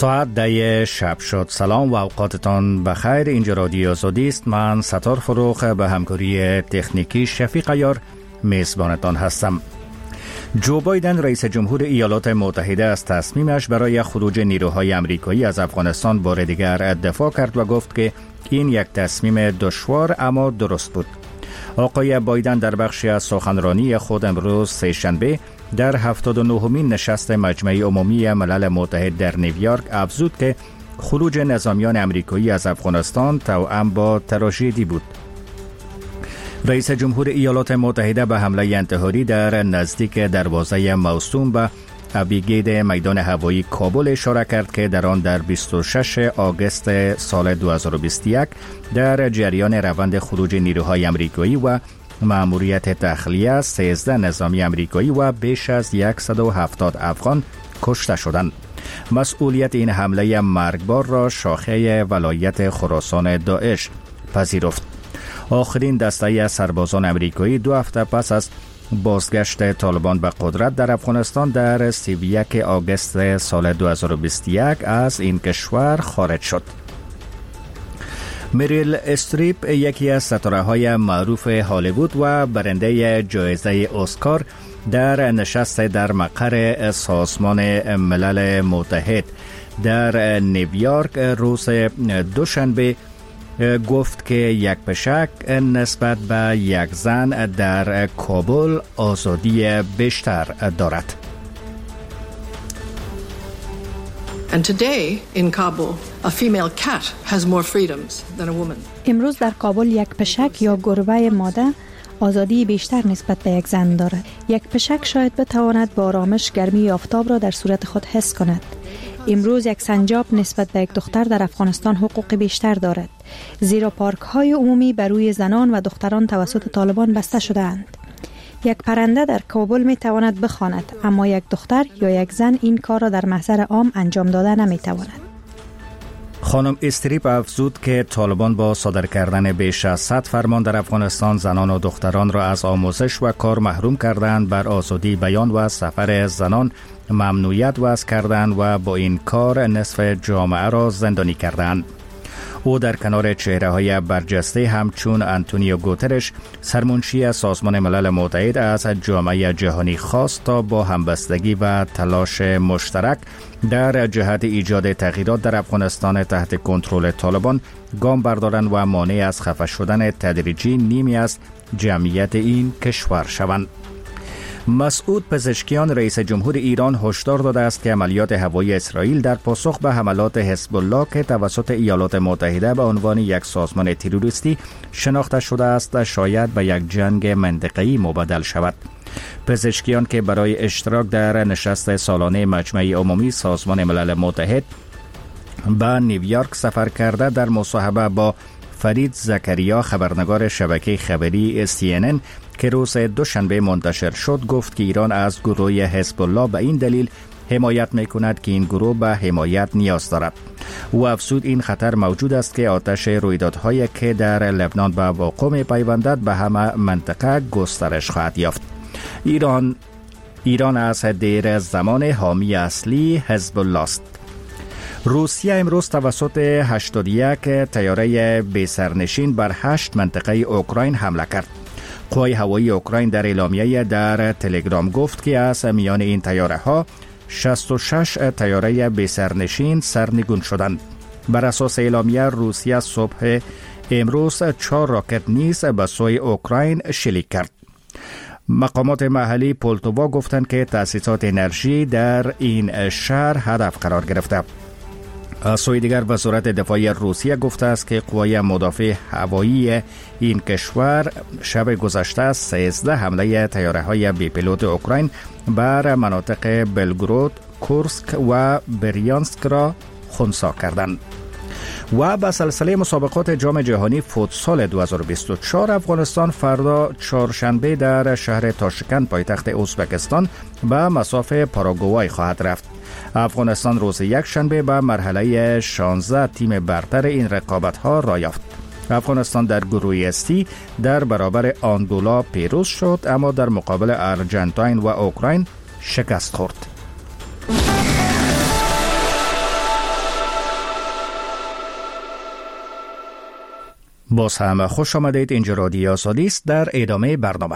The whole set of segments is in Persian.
ساعت 10 شب شد. سلام و اوقاتتان بخیر. اینجا رادیو آزادی است. من ستار فروخ به همکاری تکنیکی شفیق عیار میزبانتان هستم. جو بایدن رئیس جمهور ایالات متحده از تصمیمش برای خروج نیروهای آمریکایی از افغانستان بار دیگر دفاع کرد و گفت که این یک تصمیم دشوار اما درست بود. آقای بایدن در بخشی از سخنرانی خود امروز سه‌شنبه در 79مین نشست مجمع عمومی ملل متحد در نیویورک افزود که خروج نظامیان آمریکایی از افغانستان توأم با تراژدی بود. رئیس جمهور ایالات متحده به حمله انتحاری در نزدیک دروازه موسوم به ابیگید میدان هوایی کابل اشاره کرد که در آن در 26 آگوست سال 2021 در جریان روند خروج نیروهای آمریکایی و مأموریت تخلیه 13 نظامی آمریکایی و بیش از 170 افغان کشته شدند. مسئولیت این حمله مرگبار را شاخه ولایت خراسان داعش پذیرفت. آخرین دسته از سربازان آمریکایی 2 هفته پس از بازگشت طالبان به قدرت در افغانستان در 31 آگوست سال 2021 از این کشور خارج شد. مریل استریپ یکی از ستاره‌های معروف هالیوود و برنده جایزه اسکار در نشست در مقر سازمان ملل متحد در نیویورک روز دوشنبه گفت که یک پشک نسبت به یک زن در کابل آزادی بیشتر دارد. And today in Kabul, a female cat has more freedoms than a woman. امروز در کابل یک پشک یا گربه ماده آزادی بیشتر نسبت به یک زن دارد. یک پشک شاید بتواند با آرامش گرمی آفتاب را در صورت خود حس کند. امروز یک سنجاب نسبت به یک دختر در افغانستان حقوق بیشتر دارد، زیرا پارک های عمومی بر روی زنان و دختران توسط طالبان بسته شده‌اند. یک پرنده در کابل می تواند بخواند، اما یک دختر یا یک زن این کار را در محضر عام انجام داده نمی تواند. خانم استریپ افزود که طالبان با صادر کردن بیش از 100 فرمان در افغانستان زنان و دختران را از آموزش و کار محروم کردند، بر آزادی بیان و سفر زنان ممنوعیت وضع کردند و با این کار نصف جامعه را زندانی کردند. او در کنار چهره‌های برجسته همچون آنتونیو گوترش سرمنشی سازمان ملل متحد از جامعه جهانی خواست تا با همبستگی و تلاش مشترک در جهت ایجاد تغییرات در افغانستان تحت کنترل طالبان گام بردارند و مانع از خفه شدن تدریجی نیمی از جمعیت این کشور شوند. مسعود پزشکیان رئیس جمهور ایران هشدار داده است که عملیات هوایی اسرائیل در پاسخ به حملات حزب الله که توسط ایالات متحده به عنوان یک سازمان تروریستی شناخته شده است شاید به یک جنگ منطقه‌ای مبدل شود. پزشکیان که برای اشتراک در نشست سالانه مجمع عمومی سازمان ملل متحد به نیویورک سفر کرده در مصاحبه با فرید زکریا خبرنگار شبکه خبری CNN که روز دوشنبه منتشر شد گفت که ایران از گروه حزب الله به این دلیل حمایت می‌کند که این گروه به حمایت نیاز دارد. او افزود این خطر موجود است که آتش رویدادهایی که در لبنان به وقوع می‌پیوندد به همه منطقه گسترش خواهد یافت. ایران از دیر زمان حامی اصلی حزب الله است. روسیه امروز توسط 81 طیاره بی‌سرنشین بر 8 منطقه اوکراین حمله کرد. قوای هوایی اوکراین در اعلامیه در تلگرام گفت که از میان این طیاره ها 66 طیاره بی‌سرنشین سرنگون شدند. بر اساس اعلامیه روسیه صبح امروز 4 راکت نیز به سوی اوکراین شلیک کرد. مقامات محلی پولتووا گفتند که تأسیسات انرژی در این شهر هدف قرار گرفته. از سوی دیگر وزارت دفاع روسیه گفته است که قوای مدافع هوایی این کشور شب گذشته 13 حمله طیاره‌های بی‌پیلوت اوکراین بر مناطق بلگراد، کورسک و بریانسک را خنثی کردند. و به سلسله مسابقات جام جهانی فوتسال 2024 افغانستان فردا چهارشنبه در شهر تاشکند پایتخت ازبکستان به مصاف پاراگوای خواهد رفت. افغانستان روز یکشنبه به مرحله 16 تیم برتر این رقابت‌ها را یافت. افغانستان در گروه C در برابر آنگولا پیروز شد، اما در مقابل ارجنتاین و اوکراین شکست خورد. باز هم خوش آمدید. اینجا رادیو آزادی است. در ادامه برنامه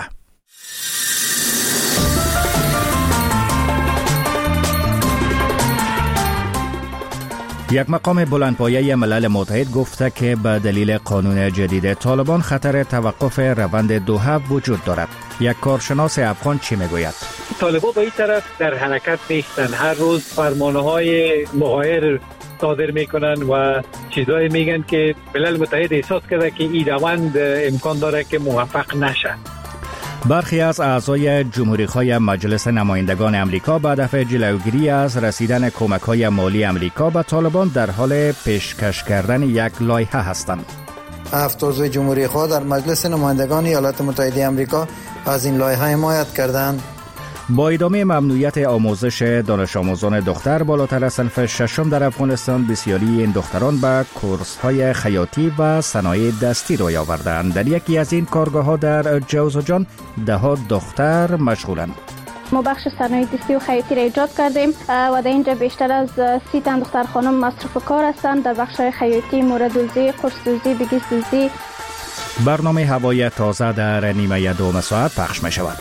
یک مقام بلندپایه ملل متحد گفته که به دلیل قانون جدید طالبان خطر توقف روند دوحه وجود دارد. یک کارشناس افغان چی میگوید؟ طالبان به این طرف در حرکت نیستن. هر روز فرمانهای مغایر صادر میکنن و چیزایی میگن که ملل متحد احساس کرده که این روند امکان داره که موفق نشه. برخی از اعضای جمهوری‌خواه مجلس نمایندگان امریکا به هدف جلوگیری از رسیدن کمک‌های مالی امریکا به طالبان در حال پیشکش کردن یک لایحه هستند. 7 عضو جمهوری‌خواه در مجلس نمایندگان ایالات متحده امریکا از این لایحه حمایت کردند. با ادامه ممنوعیت آموزش دانش آموزان دختر بالاتر از صنف ششم در افغانستان، بسیاری این دختران به کورس‌های خیاطی و صنایع دستی روی آوردند. در یکی از این کارگاه‌ها در جوزجان ده‌ها دختر مشغولند. ما بخش صنایع دستی و خیاطی را ایجاد کردیم و در اینجا بیشتر از 30 تن دختر خانم مصروف کار هستند در بخش خیاطی، موردوزی، قرص‌دوزی، بگیس‌دوزی. برنامه هوای تازه در نیمه دوم ساعت پخش می شود.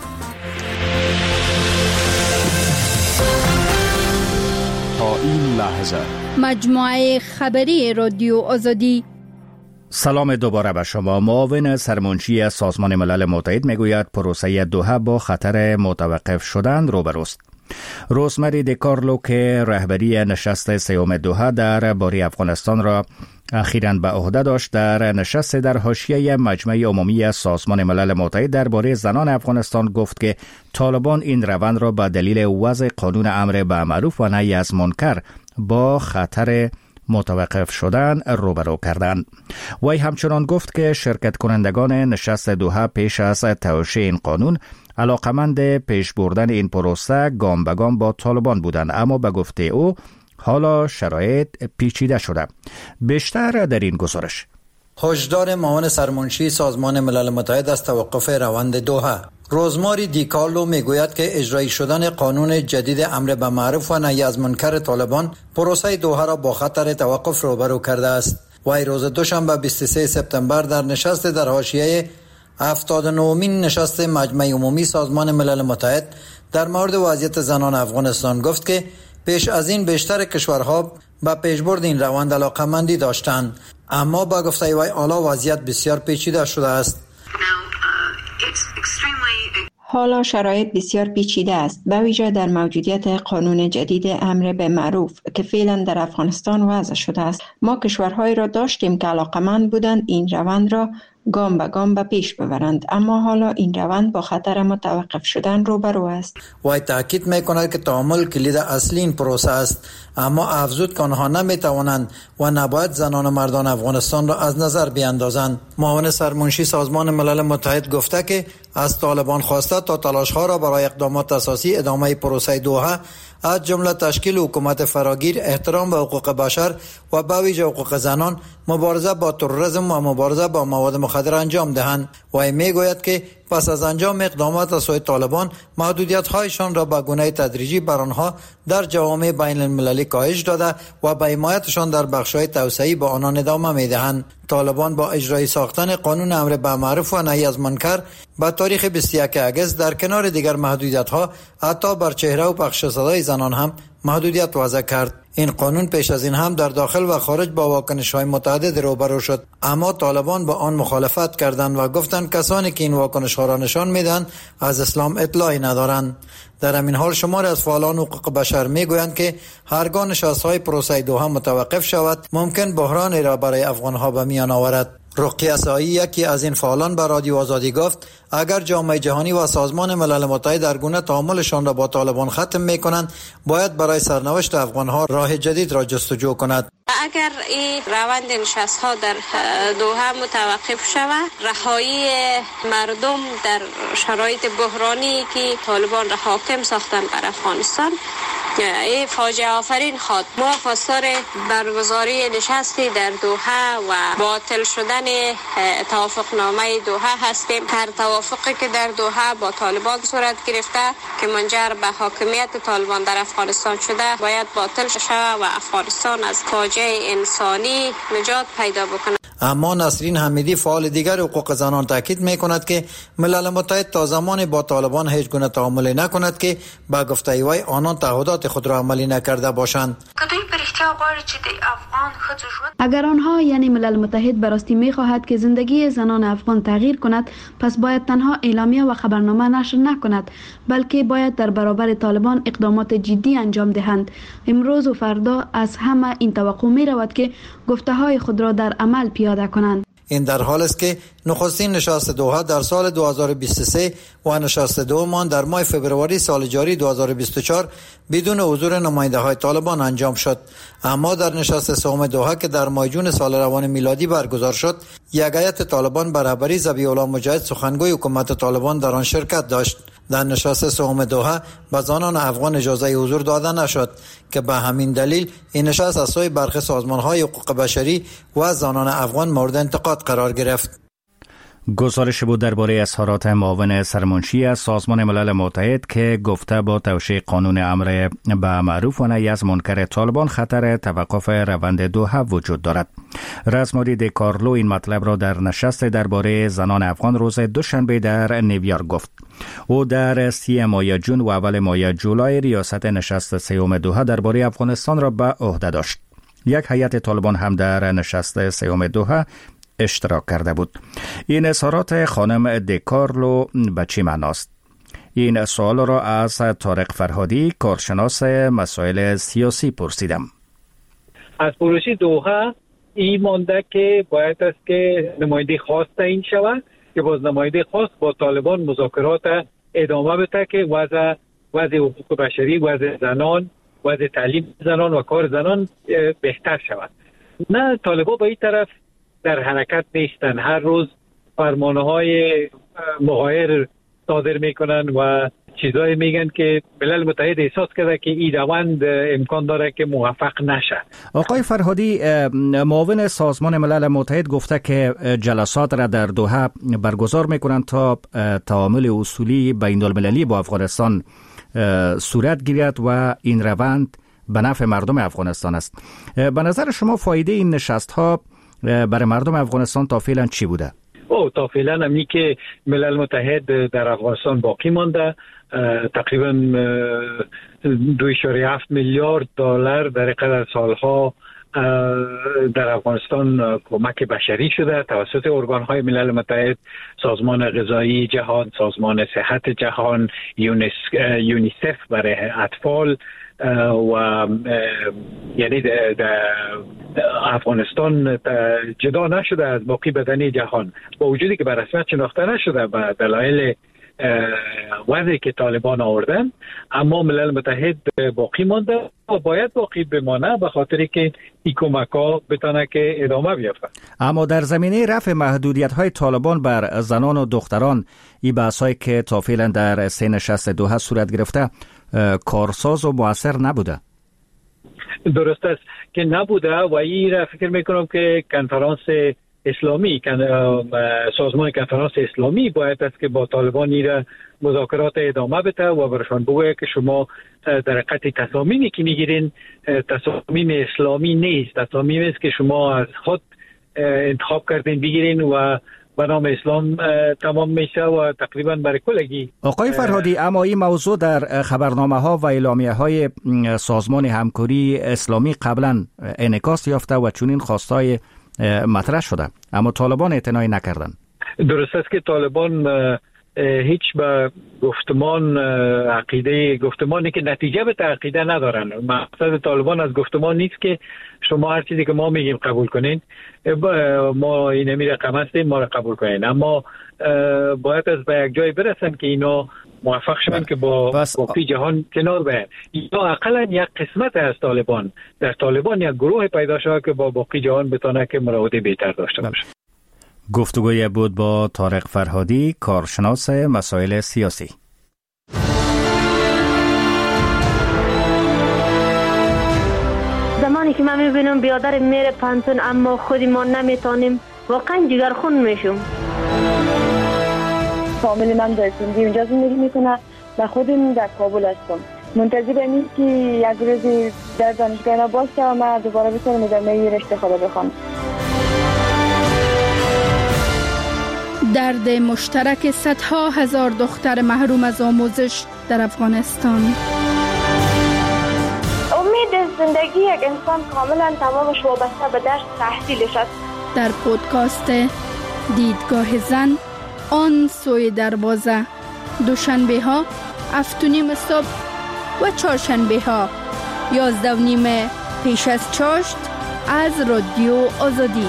تا این لحظه مجموعه خبری رادیو آزادی. سلام دوباره به شما. معاون سرمنشی سازمان ملل متحد میگوید پروسه دوحه با خطر متوقف شدن روبروست. روزمری دیکارلو که رهبری نشست سوم دوحه در باره افغانستان را اخیراً به عهده داشت، در نشست در حاشیه مجمع عمومی سازمان ملل متحد درباره زنان افغانستان گفت که طالبان این روند را به دلیل وضع قانون امر بالمعروف و نهی از منکر با خطر متوقف شدن روبرو کردند. وی همچنان گفت که شرکت کنندگان نشست دوحه پیش از توشیح این قانون علاقمند پیش بردن این پروسه گام به گام با طالبان بودند، اما به گفته او حالا شرایط پیچیده شده. بیشتر در این گزارش. هشدار معاون سرمنشی سازمان ملل متحد از توقف روند دوحه. روزماری دیکارلو میگوید که اجرایی شدن قانون جدید امر بالمعروف و نهی از منکر طالبان پروسه دوحه را با خطر توقف روبرو کرده است. وی روز دوشنبه 23 سپتامبر در نشست در حاشیه 79مین نشست مجمع عمومی سازمان ملل متحد در مورد وضعیت زنان افغانستان گفت که پیش از این بیشتر کشورها به پیشبرد این روند علاقمندی داشتند، اما با گفته وی حالا وضعیت بسیار پیچیده شده است. حالا شرایط بسیار پیچیده است، به ویژه در موجودیت قانون جدید امر بالمعروف که فعلا در افغانستان وضع شده است. ما کشورهایی را داشتیم که علاقمند بودند این روند را گام به گام به پیش ببرند، اما حالا این روند با خطر متوقف شدن روبرو است. وی تاکید میکند که تعامل کلید اصلی این پروسه است، اما افزود که آنها نمیتوانند و نباید زنان و مردان افغانستان را از نظر بیاندازند. معاون سرمنشی سازمان ملل متحد گفته که از طالبان خواسته تا تلاش‌ها را برای اقدامات اساسی ادامه پروسه دوحه از جمله تشکیل حکومت فراگیر، احترام به حقوق بشر و به ویژه حقوق زنان، مبارزه با تروریسم و مبارزه با مواد مخدر انجام دهند. و میگوید که پس از انجام اقدامات از سوی طالبان محدودیت‌هایشان را به گونه تدریجی بر آنها در جوامع بین المللی کاهش داده و به حمایتشان در بخش‌های توسعه‌ای با آنان ادامه می‌دهند. طالبان با اجرای ساختن قانون امر بالمعروف و نهی از منکر به تاریخ 21 اگست در کنار دیگر محدودیت‌ها حتی بر چهره و پخش صدای زنان هم محدودیت وضع کرد. این قانون پیش از این هم در داخل و خارج با واکنش‌های متعدد روبرو شد، اما طالبان با آن مخالفت کردند و گفتند کسانی که این واکنش‌ها را نشان میدن از اسلام اطلاعی ندارند. در همین حال شماری از فعالان حقوق بشر میگویند که هرگاه نشست‌های پروسه دوحه متوقف شود ممکن بحرانی را برای افغان‌ها به میان آورد. رقیه سایی یکی از این فعالان به رادیو آزادی گفت اگر جامعه جهانی و سازمان ملل متحد در گونه تعاملشان را با طالبان ختم میکنند، باید برای سرنوشت افغانها راه جدید را جستجو کند. اگر این روند نشست‌ها در دوحه متوقف شود، رهایی مردم در شرایط بحرانی که طالبان را حاکم ساختن بر افغانستان این فاجعه آفرین خواهد. ما خواستار برگزاری نشستی در دوحه و باطل شدن توافقنامه دوحه هستیم. هر توافقی که در دوحه با طالبان صورت گرفته که منجر به حاکمیت طالبان در افغانستان شده باید باطل شود و افغانستان از فاجعه انسانی نجات پیدا بکنه. اما نسرین حمیدی فعال دیگر حقوق زنان تاکید می‌کند که ملل متحد تا زمان با طالبان هیچ گونه تعامل نکند که با گفته وی آنان تعهدات خود را عملی نکرده باشند. اگر آنها یعنی ملل متحد براستی می‌خواهد که زندگی زنان افغان تغییر کند، پس باید تنها اعلامیه و خبرنامه نشر نکند، بلکه باید در برابر طالبان اقدامات جدی انجام دهند. امروز و فردا از همه این توقع می رود که گفته های خود را در عمل پیاده کنند. این در حال است که نخستین نشست دوحه در سال 2023 و نشست دوم در ماه فبروری سال جاری 2024 بدون حضور نماینده های طالبان انجام شد. اما در نشست سوم دوحه که در ماه جون سال روان میلادی برگزار شد، یک هیئت طالبان به رهبری ذبیح الله مجاهد سخنگوی حکومت طالبان در آن شرکت داشت. در نشست سوم دوحه به زنان افغان اجازه حضور داده نشد که به همین دلیل این نشست از سوی برخی سازمان‌های حقوق بشری و زنان افغان مورد انتقاد قرار گرفت. گزارش بود درباره اظهارات معاون سرمنشی از سازمان ملل متحد که گفته با توشیح قانون امر به معروف و نهی از منکر طالبان خطر توقف روند دوحه وجود دارد. رزماری دی کارلو این مطلب را در نشست درباره زنان افغان روز دوشنبه در نیویورک گفت. او در 30 ماه جون و اول ماه جولای ریاست نشست سوم دوحه درباره افغانستان را به عهده داشت. یک هیئت طالبان هم در نشست سوم دوحه اشتراک کرده بود. این اظهارات خانم دیکارلو به چی معناست؟ این سوال را از طارق فرهادی کارشناس مسائل سیاسی پرسیدم. از پروسه دوحه این مانده که باید است که نماینده خاص تعیین شود که باز نماینده خاص با طالبان مذاکرات ادامه بده که وضع حقوق بشری، وضع زنان، وضع تعلیم زنان و کار زنان بهتر شود. نه، طالبان با این طرف در حرکت نیستن. هر روز فرمانهای مغایر صادر میکنن و چیزایی میگن که ملل متحد احساس کرده که این روند امکان داره که موفق نشه. آقای فرهادی، معاون سازمان ملل متحد گفته که جلسات را در دوحه برگزار میکنن تا تعامل اصولی بین المللی با افغانستان صورت گیرد و این روند به نفع مردم افغانستان است. به نظر شما فایده این نشست ها برای مردم افغانستان تا فعلا چی بوده؟ تا فعلا همین که ملل متحد در افغانستان باقی مانده، تقریبا 2.7 میلیارد دلار در قدر سالها در افغانستان کمک بشری شده توسط ارگان‌های ملل متحد، سازمان غذایی جهان، سازمان صحت جهان، یونیسف برای اطفال و یعنی افغانستان جدا نشده از باقی بدنی جهان، با وجودی که به رسمیت شناخته نشده به دلایل وضعی که طالبان آوردن، اما ملل متحد باقی مانده و باید باقی بمانه به خاطری که این کمک‌ها بتونه که ادامه بیافته. اما در زمینه رفع محدودیت‌های طالبان بر زنان و دختران، این بحث‌هایی که تا فعلا در 3 نشست دوحه صورت گرفته کارساز و مؤثر نبوده. درست است که نبوده و این را فکر میکنم که کنفرانس اسلامی، سازمان کنفرانس اسلامی باید است که با طالبان را مذاکرات ادامه بده و برشان بگوید که شما در حقیقت تصامیمی که میگیرین تصامیم اسلامی نیست، تصامیمی است که شما از خود انتخاب کردین بگیرین و به نام اسلام تمام میشه و تقریبا برای کلگی. آقای فرهادی، اما این موضوع در خبرنامه ها و اعلامیه های سازمان همکاری اسلامی قبلا انعکاس یافته و چنین خواستای مطرح شده، اما طالبان اعتنایی نکردن. درست است که طالبان هیچ به گفتمانی که نتیجه به عقیده ندارن. مقصد طالبان از گفتمان نیست که شما هر چیزی که ما میگیم قبول کنین، ما این رقم هستیم ما را قبول کنین، اما باید از به یک جای برسن که اینا موفق شدن که با باقی جهان کنار بیان. یا اقلا یک قسمت از طالبان، در طالبان یک گروه پیدا شده که با باقی جهان بتونه که مراوده بهتر داشته باشه. گفتگوی بود با طارق فرهادی، کارشناس مسائل سیاسی. زمانی که من میبینم بیادر میره پانتون اما خودی ما نمیتونیم، واقعا جگرخون میشم. فامیل من در سندی اونجا زندگی میکنه و خودم در کابل هستم. منتظرم این که یک روزی در دانشگاه باشه و من دوباره بتونم ادامه رشته خدا بخونم. درد مشترک صدها هزار دختر محروم از آموزش در افغانستان. امید زندگی یک انسان کاملا تمامش وابسته به درس تحصیلش است. در پودکاست دیدگاه زن آن سوی دروازه، دوشنبه ها 7:30 صبح و چهارشنبه ها 11:30 پیش از چاشت از رادیو آزادی.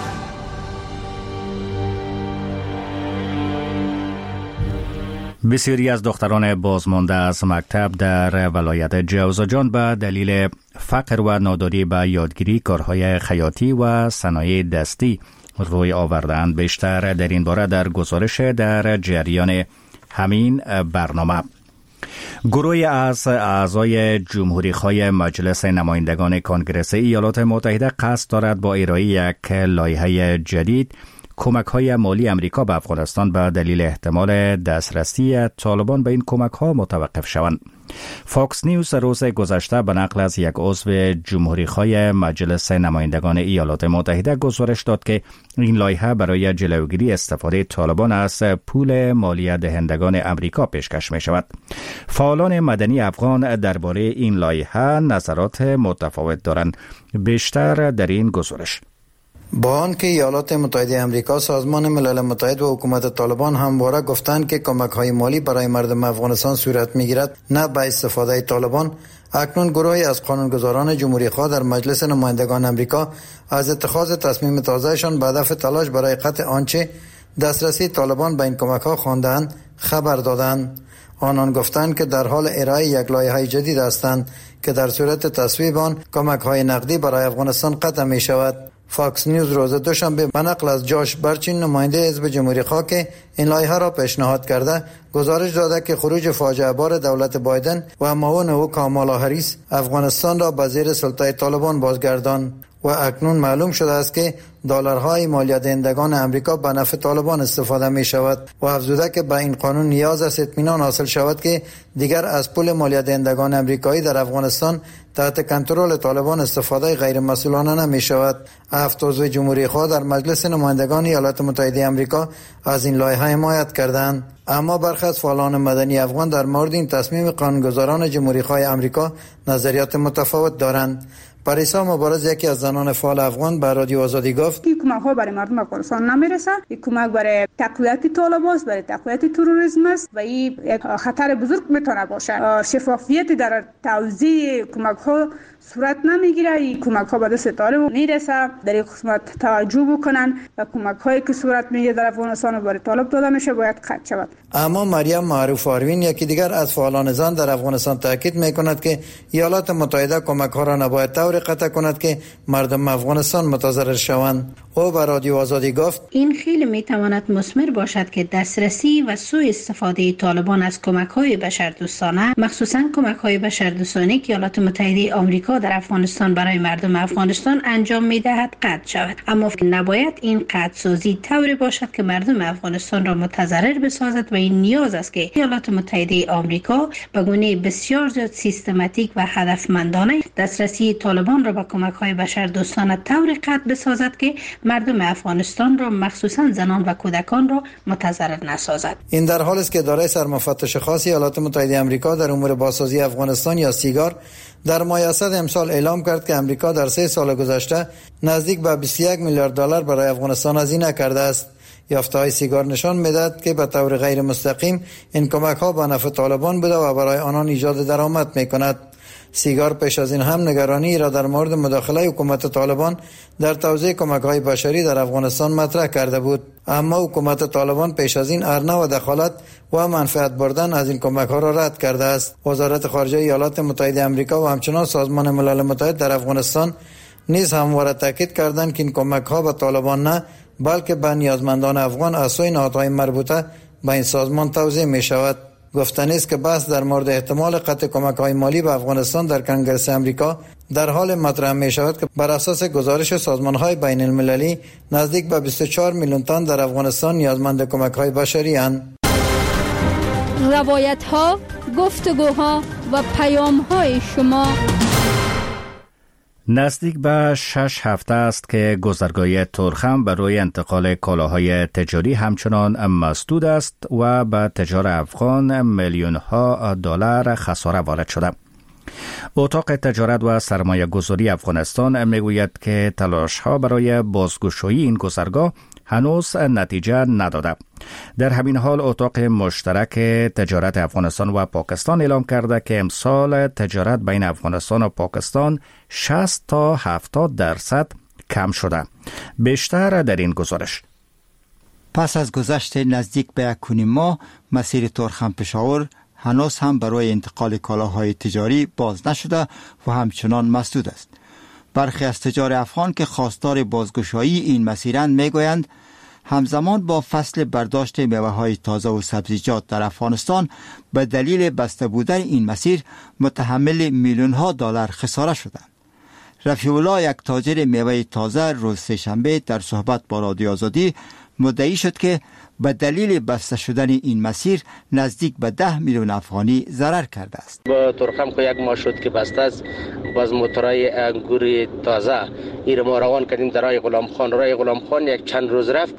بسیاری از دختران بازمانده از مکتب در ولایت جوزجان به دلیل فقر و ناداری به یادگیری کارهای خیاطی و صنایع دستی روی آوردند. بیشتر در این باره در گزارش در جریان همین برنامه. گروهی از اعضای جمهوریخواه مجلس نمایندگان کنگره ایالات متحده قصد دارد با ارائه یک لایحه جدید کمک‌های مالی امریکا به افغانستان به دلیل احتمال دسترسی طالبان به این کمک‌ها متوقف شوند. فاکس نیوز روز گذشته به نقل از یک عضو جمهوریخواه مجلس نمایندگان ایالات متحده گزارش داد که این لایحه برای جلوگیری استفاده طالبان از پول مالی دهندگان امریکا پیشکش می شود. فعالان مدنی افغان درباره این لایحه نظرات متفاوت دارند. بیشتر در این گزارش. با آنکه ایالات متحده آمریکا، سازمان ملل متحد و حکومت طالبان همواره گفتند که کمک‌های مالی برای مردم افغانستان صورت می‌گیرد نه به استفاده طالبان، اکنون گروهی از قانونگذاران جمهوریخواه در مجلس نمایندگان آمریکا از اتخاذ تصمیم تازهشان به هدف تلاش برای قطع آنچه دسترسی طالبان به این کمک‌ها خواندند خبر دادند. آنان گفتند که در حال ارائه یک لایحه جدید هستند که در صورت تصویب آن کمک‌های نقدی برای افغانستان قطع می‌شود. فاکس نیوز روز دوشنبه به نقل از جاش برچین، نماینده حزب جمهوریخواه که این لایحه را پیشنهاد کرده، گزارش داده که خروج فاجعه بار دولت بایدن و معاون او کامالا هریس افغانستان را به زیر سلطه طالبان بازگرداند و اکنون معلوم شده است که دلارهای مالیات دهندگان امریکا به نفع طالبان استفاده می شود و افزوده که به این قانون نیاز است اطمینان حاصل شود که دیگر از پول مالیات دهندگان امریکایی در افغانستان تحت کنترل طالبان استفاده غیر مسئولانه نمی شود. 7 عضو جمهوریخواه در مجلس نمایندگان ایالات متحده آمریکا از این لایحه حمایت کردند، اما برخی از فعالان مدنی افغان در مورد این تصمیم قانونگذاران جمهوریخواه آمریکا نظریات متفاوت دارند. پریسا مبارز، یکی از زنان فعال افغان، به رادیو آزادی گفت این کمک ها برای مردم افغانستان نمیرسه. این کمک برای تقویت طالبان است، برای تقویت تروریسم است و این یک خطر بزرگ میتونه باشه. شفافیت در توزیع کمک ها صورت نمیگیره. این کمک ها به دست طالبان میرسه. در این قسمت توجه بکنن و کمک هایی که صورت میگیره در افغانستان و برای طالب داده میشه باید قطع شود. اما مریم معروف آروین، یکی دیگر از فعالان زن در افغانستان، تاکید میکند که ایالات متحده کمک ها را نباید طوری قطع کند که مردم افغانستان متضرر شوند. او به رادیو آزادی گفت این خیلی میتواند مثمر باشد که دسترسی و سوء استفاده طالبان از کمک های بشردوستانه، مخصوصا کمک های بشردوستانه که ایالات متحده آمریکا در افغانستان برای مردم افغانستان انجام میدهد قطع شود. اما نباید این قطع سازی طوری باشد که مردم افغانستان را متضرر بسازد و این نیاز است که ایالات متحده آمریکا به گونه بسیار زیاد سیستماتیک و هدفمندانه دسترسی طالبان را به کمک های بشردوستانه طوری قطع بسازد که مردم افغانستان را مخصوصا زنان و کودکان را متضرر نسازد. این در حالی است که اداره سرمفتش خاص ایالات متحده آمریکا در امور بازسازی افغانستان یا سیگار در ماه اسد امسال اعلام کرد که امریکا در 3 سال گذشته نزدیک به 21 میلیارد دلار برای افغانستان هزینه کرده است. یافته‌های سیگار نشان می‌دهد که به طور غیر مستقیم این کمک‌ها به نفع طالبان بوده و برای آنان ایجاد درآمد می‌کند. سیگار پیش از این هم نگرانی را در مورد مداخله حکومت طالبان در توزیع کمک‌های بشری در افغانستان مطرح کرده بود، اما حکومت طالبان پیش از این ارنه و دخالت و منفعت بردن از این کمک‌ها را رد کرده است. وزارت خارجه ایالات متحده آمریکا و همچنین سازمان ملل متحد در افغانستان نیز همواره تاکید کردند که این کمک‌ها به طالبان نه بلکه به نیازمندان افغان از سوی نهادهای مربوطه به این سازمان توزیع می شود. گفتنی است که بحث در مورد احتمال قطع کمک‌های مالی به افغانستان در کنگره آمریکا در حال مطرح می شود که بر اساس گزارش سازمان‌های بین المللی نزدیک به 24 میلیون تن در افغانستان نیازمند کمک‌های بشری اند. روایت‌ها، گفتگوها و پیام‌های شما. نزدیک به 6 هفته است که گذرگاه تورخم برای انتقال کالاهای تجاری همچنان مسدود است و به تجار افغان میلیون ها دلار خساره وارد شده. اتاق تجارت و سرمایه گذاری افغانستان میگوید که تلاش ها برای بازگشایی این گذرگاه هنوز نتیجه نداده. در همین حال اتاق مشترک تجارت افغانستان و پاکستان اعلام کرده که امسال تجارت بین افغانستان و پاکستان 60 تا 70% کم شده. بیشتر در این گزارش. پس از گذشت نزدیک به 1.5 ماه مسیر تورخم پشاور هنوز هم برای انتقال کالاهای تجاری باز نشده و همچنان مسدود است. برخی از تجار افغان که خواستار بازگشایی این مسیرند میگویند همزمان با فصل برداشت میوه‌های تازه و سبزیجات در افغانستان به دلیل بسته بودن این مسیر متحمل میلیون‌ها دلار خساره شدند. رفیع الله، یک تاجر میوه تازه، روز سه‌شنبه در صحبت با رادیو آزادی مدعی شد که به دلیل بسته شدن این مسیر نزدیک به 10 میلیون افغانی ضرر کرده است. با تورخم که 1 ماه شد که بسته است، باز موتورای انگور تازه این ما روان کردیم در راه غلام خان. راه غلام خان یک چند روز رفت،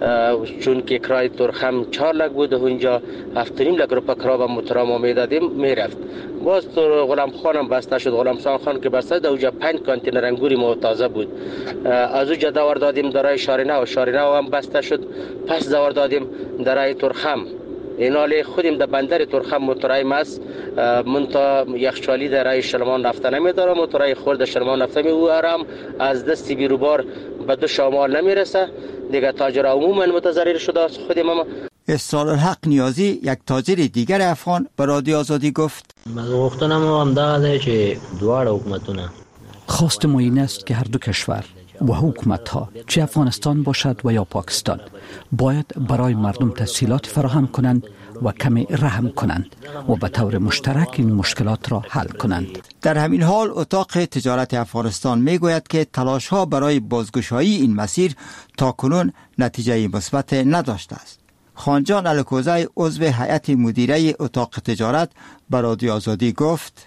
چون که کرای تورخم 4 لک بود و اونجا 7.5 لک روپیه کرا به موتورا ما میدادیم میرفت. باز تو غلام خانم بسته شد. غلام خان که بسته در اونجا 5 کانتینر انگوری ما تازه بود. از اونجا دور دادیم در راه شارینه و شارینه هم بسته شد. پس دور دادیم در راه تورخم. اینالی خودیم در بندر تورخم موتورای ماست منتا یخچالی در راه شلمان رفته نمیداره. موتورای خورد شلمان رفته میورم از دست بیروبار به دو شمال نمیرسه. دیگه تاجر عموما متضرر شده است. خودم هم اسرار الحق نیازی، یک تاجر دیگر افغان، به رادیو آزادی گفت غوښتنه مو همدغه ده چې دواړه حکومتونه خواست ما این است که هر دو کشور و حکومت ها، چه افغانستان باشد و یا پاکستان، باید برای مردم تسهیلات فراهم کنند و کمی رحم کنند و به طور مشترک این مشکلات را حل کنند. در همین حال اتاق تجارت افغانستان میگوید که تلاش ها برای بازگشایی این مسیر تاکنون نتیجه مثبت نداشته است. خانجان الکوزی، عضو هیئت مدیره اتاق تجارت، به رادیو آزادی گفت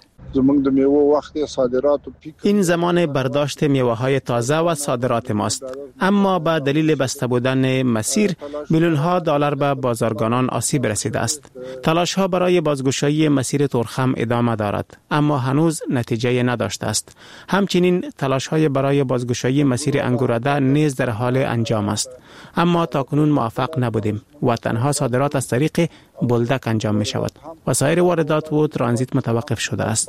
این زمان برداشت میوه های تازه و صادرات ماست، اما با دلیل بسته بودن مسیر میلیون ها دلار به بازرگانان آسیب رسیده است. تلاش ها برای بازگشایی مسیر تورخم ادامه دارد، اما هنوز نتیجه نداشته است. همچنین تلاش های برای بازگشایی مسیر انگورده نیز در حال انجام است، اما تاکنون موفق نبودیم و تنها صادرات از طریق بولدک انجام می شود و سایر واردات و ترانزیت متوقف شده است.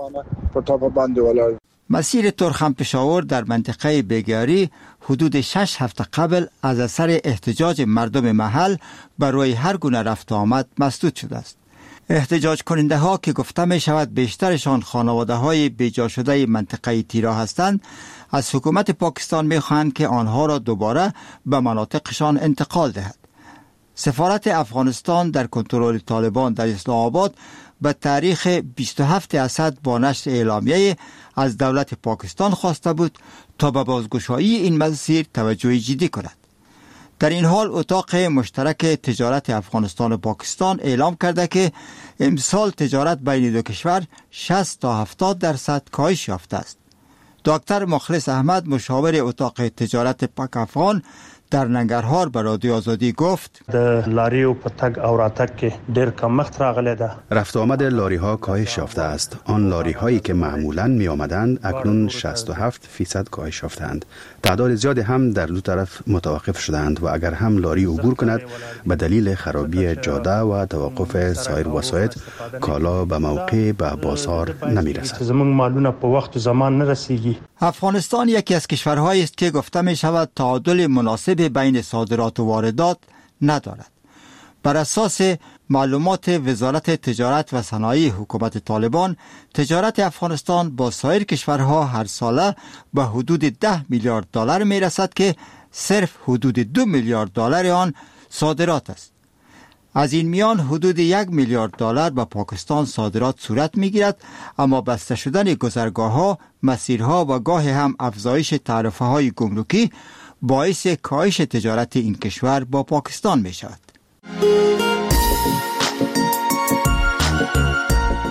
مسیر تورخم پشاور در منطقه بگیاری حدود 6 هفته قبل از اثر احتجاج مردم محل برای هر گونه رفت و آمد مسدود شده است. احتجاج کننده ها که گفته می شود بیشترشان خانواده های بیجا شده منطقه تیرا هستند، از حکومت پاکستان می خواهند که آنها را دوباره به مناطقشان انتقال دهد. سفارت افغانستان در کنترل طالبان در اسلام آباد به تاریخ 27 اسد با نشر اعلامیه از دولت پاکستان خواسته بود تا به بازگشایی این مسیر توجه جدی کند. در این حال اتاق مشترک تجارت افغانستان و پاکستان اعلام کرده که امسال تجارت بین دو کشور 60 تا 70% کاهش یافته است. دکتر مخلص احمد، مشاور اتاق تجارت پاک افغان، در ننگرهار به رادیو آزادی گفت د لاریو په تګ او راتګ کې ډېر کمښت راغلی ده. رفت آمد لاری ها کاهش یافته است. آن لاری هایی که معمولاً می آمدند اکنون 67% کاهش یافتند. تعداد زیادی هم در دو طرف متوقف شدند و اگر هم لاری عبور کند به دلیل خرابی جاده و توقف سایر وسایط کالا به موقع به بازار نمی رسد. زموږ مالونه په وخت و زمان نه رسیږي. افغانستان یکی از کشورهایی است که گفته می شود تعادل مناسب بین صادرات و واردات ندارد. بر اساس معلومات وزارت تجارت و صنایع حکومت طالبان، تجارت افغانستان با سایر کشورها هر ساله به حدود 10 میلیارد دلار می رسد که صرف حدود 2 میلیارد دلار آن صادرات است. از این میان حدود 1 میلیارد دلار به پاکستان صادرات صورت می گیرد، اما بسته شدن گذرگاه‌ها، مسیرها و گاه هم افزایش تعرفه های گمرکی باعث کاهش تجارت این کشور با پاکستان می شود.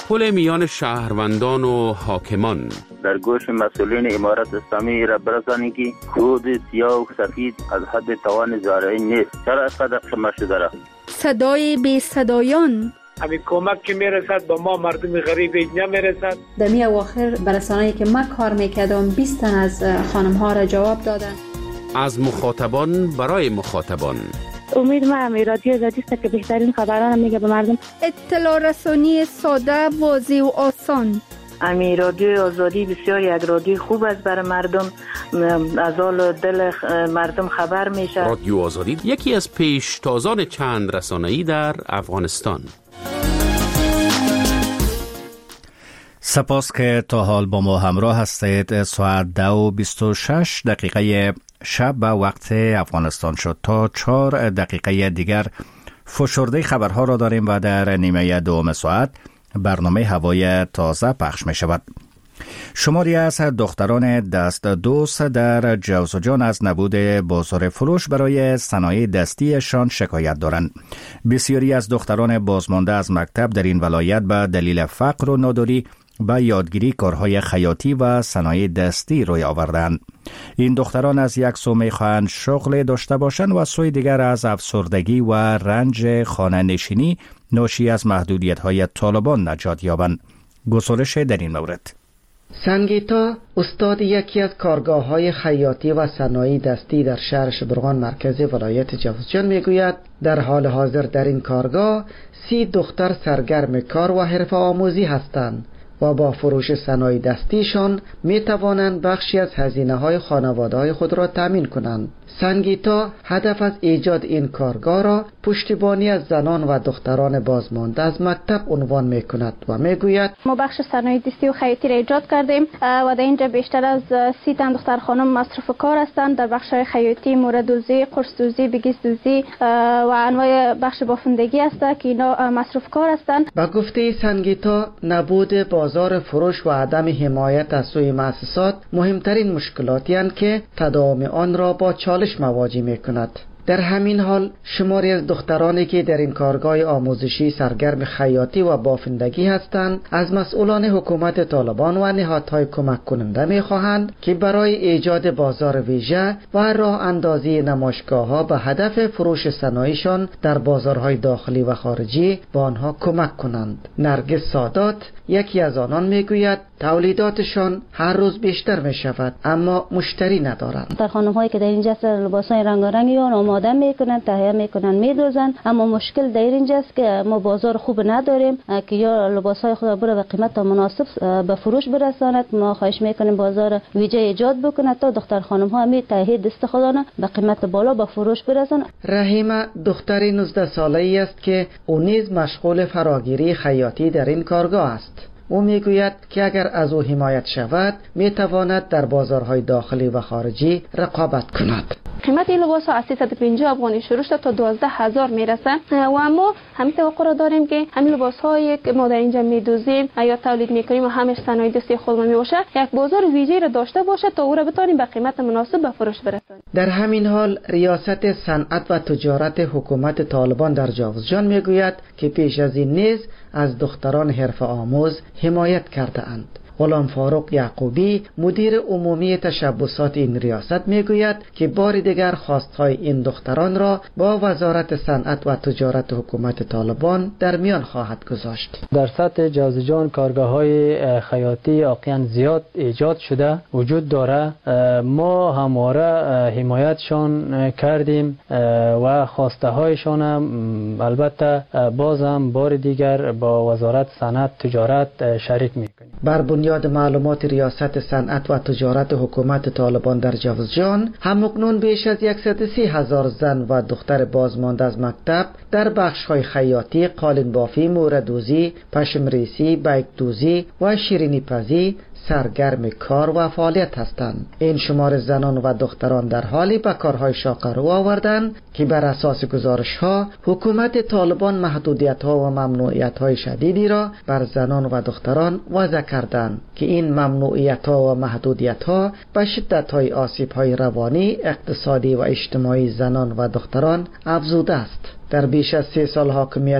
پل میان شهروندان و حاکمان. در گوش مسئولین امارت اسلامی را برسانید که خود سیاه و سفید از حد توان زارعی نیست. چرا اینقدر شما شده؟ صدای بی صدایان. همین کمک که میرسد با ما مردم غریب نمیرسد. در می اواخر برسانه‌ای که من کار میکردم 20 تن از خانم ها را جواب دادن. از مخاطبان برای مخاطبان. امید ما رادیو آزادی است که بهترین خبران میگه به مردم. اطلاع رسانی ساده، واضح و آسان. امی رادیو آزادی بسیار یک رادیو خوب است برای مردم، از حال دل مردم خبر میشه. رادیو آزادی یکی از پیشتازان چند رسانه‌ای در افغانستان. سپاس که تا حال با ما همراه هستید. ساعت 2:26 شب به وقت افغانستان شد. تا 4 دقیقه دیگر فشرده خبرها را داریم و در نیمه دوم ساعت برنامه هوای تازه پخش می شود. شماری از دختران دست دوست در جوزجان از نبود بازار فروش برای صنایع دستیشان شکایت دارند. بسیاری از دختران بازمانده از مکتب در این ولایت به دلیل فقر و ناداری به یادگیری کارهای خیاطی و صنایع دستی روی آوردند. این دختران از یک سو می‌خواهند شغل داشته باشند و سوی دیگر از افسردگی و رنج خانه نشینی ناشی از محدودیت‌های طالبان نجات یابند. گزارش در این مورد. سنگیتا استاد یکی از کارگاه‌های خیاطی و صنایع دستی در شهر شبرغان مرکز ولایت جوزجان میگوید در حال حاضر در این کارگاه 30 دختر سرگرم کار و حرفه آموزی هستند و با فروش صنایع دستیشان می توانند بخشی از هزینه‌های خانواده‌های خود را تامین کنند. سنگیتا هدف از ایجاد این کارگاه را پشتیبانی از زنان و دختران بازمانده از مکتب عنوان می کند و می گوید ما بخش صنایع دستی و خیاطی را ایجاد کردیم و در اینجا بیشتر از 30 تن دختر خانم مصرف کار هستند در بخش خیاطی، موردوزی، قرصدوزی، بگیسدوزی و انواع بخش بافندگی است که اینا مصرف کار هستند. با گفته سنگیتا نبود بازار فروش و عدم حمایت از سوی مؤسسات مهمترین مشکلاتی هستند که تداوم آن را با چالش مواجه می کند. در همین حال شماری از دخترانی که در این کارگاه آموزشی سرگرم خیاطی و بافندگی هستند از مسئولان حکومت طالبان و نهادهای کمک کننده می خواهند که برای ایجاد بازار ویژه و راه اندازی نمایشگاه‌ها به هدف فروش صنایعشان در بازارهای داخلی و خارجی به آنها کمک کنند. نرگس سادات یکی از آنان می گوید تولیداتشان هر روز بیشتر می شود اما مشتری ندارند. در خانم‌هایی که در اینجا لباسای رنگارنگی آماده میکنن، تهیه میکنن، میدوزن، اما مشکل در اینجاست که ما بازار خوب نداریم که یا لباسای خود را به قیمت مناسب به فروش برساند. ما خواهش میکنیم بازار ویژه ایجاد بکنه تا دختر خانم‌ها می تهیه دست خودانه به قیمت بالا به فروش برسانند. رحیمه دختری 19 ساله‌ای است که او نیز مشغول فراگیری خیاطی در این کارگاه است. او میگوید که اگر از او حمایت شود میتواند در بازارهای داخلی و خارجی رقابت کند. قیمت این لباس ها از 350 افغانی شروع شده تا 12,000 میرسه و ما همین توقع را داریم که همین لباس هایی که ما در اینجا میدوزیم یا تولید میکنیم و همش صنایع دستی خودمون میباشه یک بازار ویژه‌ای را داشته باشه تا او را بتونیم به قیمت مناسب به فروش برسانیم. در همین حال ریاست صنعت و تجارت حکومت طالبان در جوزجان میگوید که پیش از این نیز از دختران حرفه آموز حمایت کرده اند. غلام فاروق یعقوبی مدیر عمومی تشبسات این ریاست میگوید که بار دیگر خواستهای این دختران را با وزارت صنعت و تجارت حکومت طالبان در میان خواهد گذاشت. در سطح جوزجان کارگاه‌های خیاطی واقعا زیاد ایجاد شده وجود داره. ما همواره حمایتشان کردیم و خواسته هایشان البته بازم بار دیگر با وزارت صنعت تجارت شریک میکنیم. بر بنیاد معلومات ریاست صنعت و تجارت حکومت طالبان در جوزجان همکنون بیش از 130,000 زن و دختر بازمانده از مکتب در بخش‌های خیاطی، قالین بافی، موردوزی، پشمریسی، بیکدوزی و شیرینی پزی سرگرم کار و فعالیت هستند. این شمار زنان و دختران در حالی به کارهای شاق رو آوردند که بر اساس گزارش‌ها حکومت طالبان محدودیت‌ها و ممنوعیت‌های شدیدی را بر زنان و دختران وضع کردند که این ممنوعیت‌ها و محدودیت‌ها به شدت‌های آسیب‌های روانی، اقتصادی و اجتماعی زنان و دختران افزوده است. در بیش از 3 سال حاکمیت